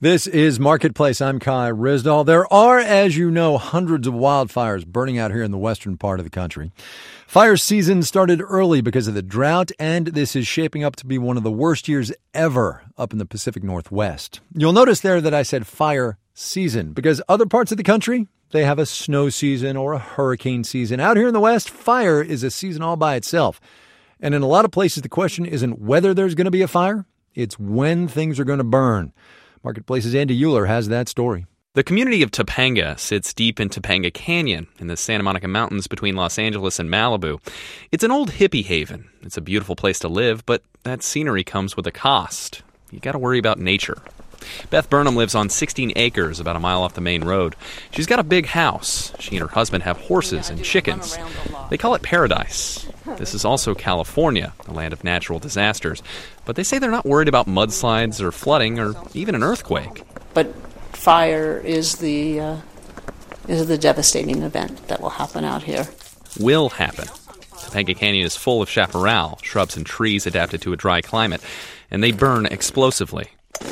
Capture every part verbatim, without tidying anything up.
This is Marketplace. I'm Kai Risdall. There are, as you know, hundreds of wildfires burning out here in the western part of the country. Fire season started early because of the drought, and this is shaping up to be one of the worst years ever up in the Pacific Northwest. You'll notice there that I said fire season because other parts of the country, they have a snow season or a hurricane season. Out here in the West, fire is a season all by itself. And in a lot of places, the question isn't whether there's going to be a fire, it's when things are going to burn. Marketplace's Andy Euler has that story. The community of Topanga sits deep in Topanga Canyon in the Santa Monica Mountains between Los Angeles and Malibu. It's an old hippie haven. It's a beautiful place to live, but that scenery comes with a cost. You got to worry about nature. Beth Burnham lives on sixteen acres about a mile off the main road. She's got a big house. She and her husband have horses and chickens. They call it paradise. This is also California, a land of natural disasters. But they say they're not worried about mudslides or flooding or even an earthquake. But fire is the uh, is the devastating event that will happen out here. Will happen. Topanga Canyon is full of chaparral, shrubs and trees adapted to a dry climate, and they burn explosively.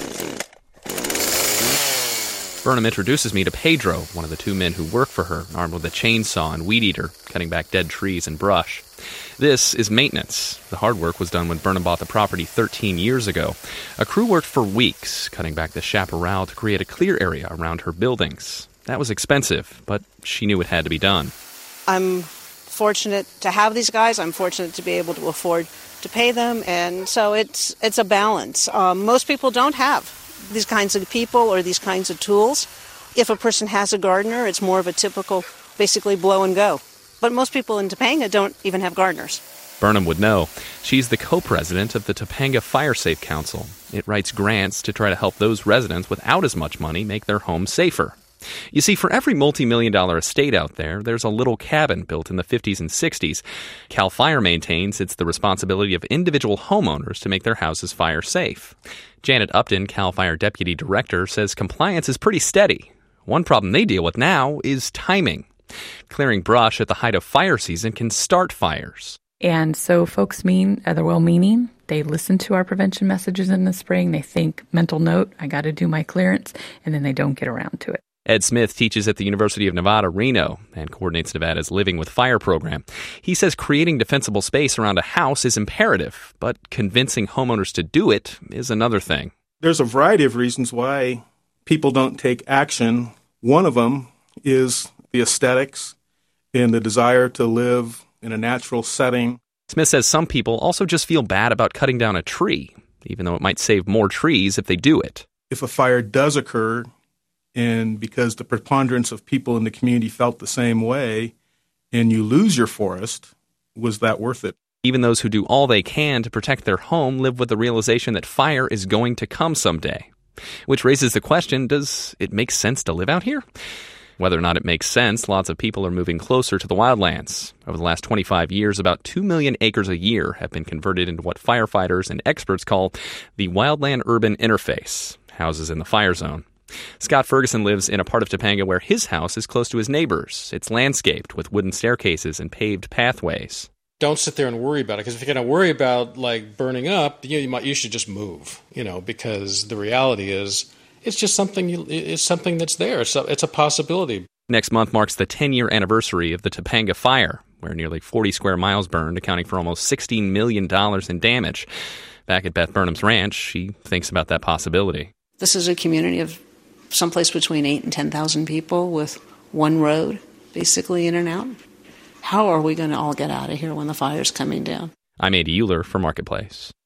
Burnham introduces me to Pedro, one of the two men who work for her, armed with a chainsaw and weed eater, cutting back dead trees and brush. This is maintenance. The hard work was done when Burnham bought the property thirteen years ago. A crew worked for weeks, cutting back the chaparral to create a clear area around her buildings. That was expensive, but she knew it had to be done. I'm fortunate to have these guys. I'm fortunate to be able to afford to pay them, and so it's it's a balance. Um, most people don't have these kinds of people or these kinds of tools. If a person has a gardener, it's more of a typical, basically blow and go. But most people in Topanga don't even have gardeners. Burnham would know. She's the co-president of the Topanga Fire Safe Council. It writes grants to try to help those residents without as much money make their homes safer. You see, for every multi-million dollar estate out there, there's a little cabin built in the fifties and sixties. CAL FIRE maintains it's the responsibility of individual homeowners to make their houses fire safe. Janet Upton, CAL FIRE deputy director, says compliance is pretty steady. One problem they deal with now is timing. Clearing brush at the height of fire season can start fires. And so folks mean, uh, they're well-meaning. They listen to our prevention messages in the spring. They think, mental note, I got to do my clearance, and then they don't get around to it. Ed Smith teaches at the University of Nevada, Reno, and coordinates Nevada's Living with Fire program. He says creating defensible space around a house is imperative, but convincing homeowners to do it is another thing. There's a variety of reasons why people don't take action. One of them is the aesthetics and the desire to live in a natural setting. Smith says some people also just feel bad about cutting down a tree, even though it might save more trees if they do it. If a fire does occur, and because the preponderance of people in the community felt the same way, and you lose your forest, was that worth it? Even those who do all they can to protect their home live with the realization that fire is going to come someday. Which raises the question, does it make sense to live out here? Whether or not it makes sense, lots of people are moving closer to the wildlands. Over the last twenty-five years, about two million acres a year have been converted into what firefighters and experts call the wildland-urban interface, houses in the fire zone. Scott Ferguson lives in a part of Topanga where his house is close to his neighbor's. It's landscaped with wooden staircases and paved pathways. Don't sit there and worry about it, because if you're going to worry about like burning up, you, know, you, might, you should just move. You know, because the reality is, it's just something. You, it's something that's there. So it's a possibility. Next month marks the ten-year anniversary of the Topanga Fire, where nearly forty square miles burned, accounting for almost sixteen million dollars in damage. Back at Beth Burnham's ranch, she thinks about that possibility. This is a community of someplace between eight and ten thousand people with one road, basically in and out. How are we going to all get out of here when the fire's coming down? I'm Andy Euler for Marketplace.